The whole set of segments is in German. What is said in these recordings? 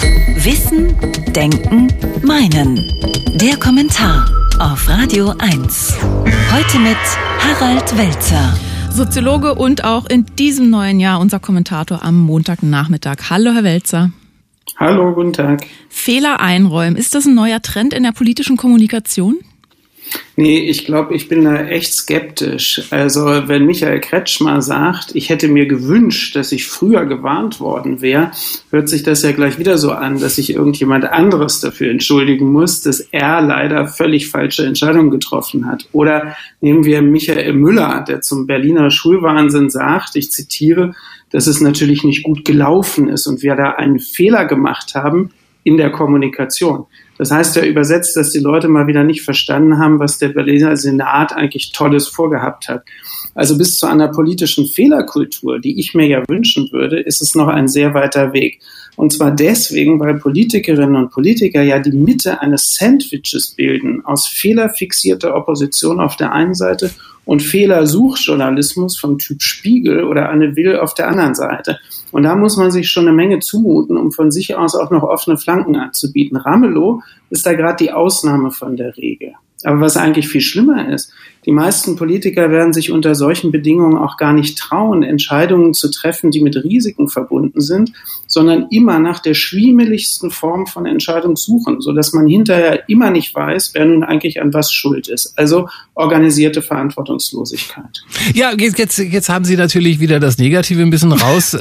Wissen, Denken, Meinen. Der Kommentar auf Radio 1. Heute mit Harald Welzer. Soziologe und auch in diesem neuen Jahr unser Kommentator am Montagnachmittag. Hallo, Herr Welzer. Hallo, guten Tag. Fehler einräumen. Ist das ein neuer Trend in der politischen Kommunikation? Nee, ich glaube, ich bin da echt skeptisch. Also wenn Michael Kretschmer sagt, ich hätte mir gewünscht, dass ich früher gewarnt worden wäre, hört sich das ja gleich wieder so an, dass sich irgendjemand anderes dafür entschuldigen muss, dass er leider völlig falsche Entscheidungen getroffen hat. Oder nehmen wir Michael Müller, der zum Berliner Schulwahnsinn sagt, ich zitiere, dass es natürlich nicht gut gelaufen ist und wir da einen Fehler gemacht haben in der Kommunikation. Das heißt ja übersetzt, dass die Leute mal wieder nicht verstanden haben, was der Berliner Senat eigentlich Tolles vorgehabt hat. Also bis zu einer politischen Fehlerkultur, die ich mir ja wünschen würde, ist es noch ein sehr weiter Weg. Und zwar deswegen, weil Politikerinnen und Politiker ja die Mitte eines Sandwiches bilden, aus fehlerfixierter Opposition auf der einen Seite und Fehlersuchjournalismus vom Typ Spiegel oder Anne Will auf der anderen Seite. Und da muss man sich schon eine Menge zumuten, um von sich aus auch noch offene Flanken anzubieten. Ramelow ist da gerade die Ausnahme von der Regel. Aber was eigentlich viel schlimmer ist, die meisten Politiker werden sich unter solchen Bedingungen auch gar nicht trauen, Entscheidungen zu treffen, die mit Risiken verbunden sind, sondern immer nach der schwiemeligsten Form von Entscheidung suchen, sodass man hinterher immer nicht weiß, wer nun eigentlich an was schuld ist. Also organisierte Verantwortungslosigkeit. Ja, jetzt haben Sie natürlich wieder das Negative ein bisschen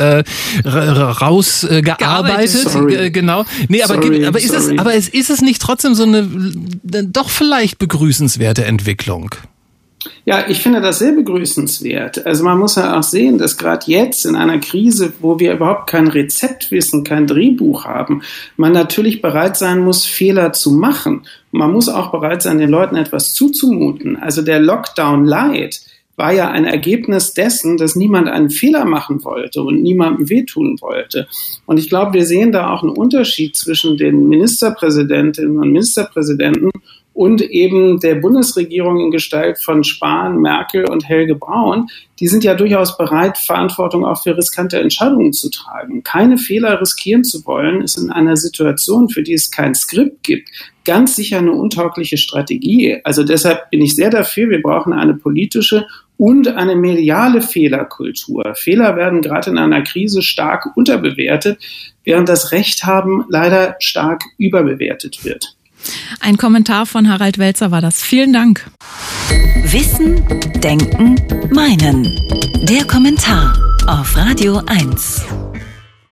rausgearbeitet. Genau. Nee, aber ist es nicht trotzdem so eine doch vielleicht begrüßenswerte Entwicklung? Ja, ich finde das sehr begrüßenswert. Also man muss ja auch sehen, dass gerade jetzt in einer Krise, wo wir überhaupt kein Rezeptwissen, kein Drehbuch haben, man natürlich bereit sein muss, Fehler zu machen. Man muss auch bereit sein, den Leuten etwas zuzumuten. Also der Lockdown Light war ja ein Ergebnis dessen, dass niemand einen Fehler machen wollte und niemandem wehtun wollte. Und ich glaube, wir sehen da auch einen Unterschied zwischen den Ministerpräsidentinnen und Ministerpräsidenten und eben der Bundesregierung in Gestalt von Spahn, Merkel und Helge Braun. Die sind ja durchaus bereit, Verantwortung auch für riskante Entscheidungen zu tragen. Keine Fehler riskieren zu wollen, ist in einer Situation, für die es kein Skript gibt, ganz sicher eine untaugliche Strategie. Also deshalb bin ich sehr dafür, wir brauchen eine politische und eine mediale Fehlerkultur. Fehler werden gerade in einer Krise stark unterbewertet, während das Recht haben leider stark überbewertet wird. Ein Kommentar von Harald Welzer war das. Vielen Dank. Wissen, Denken, Meinen. Der Kommentar auf Radio 1.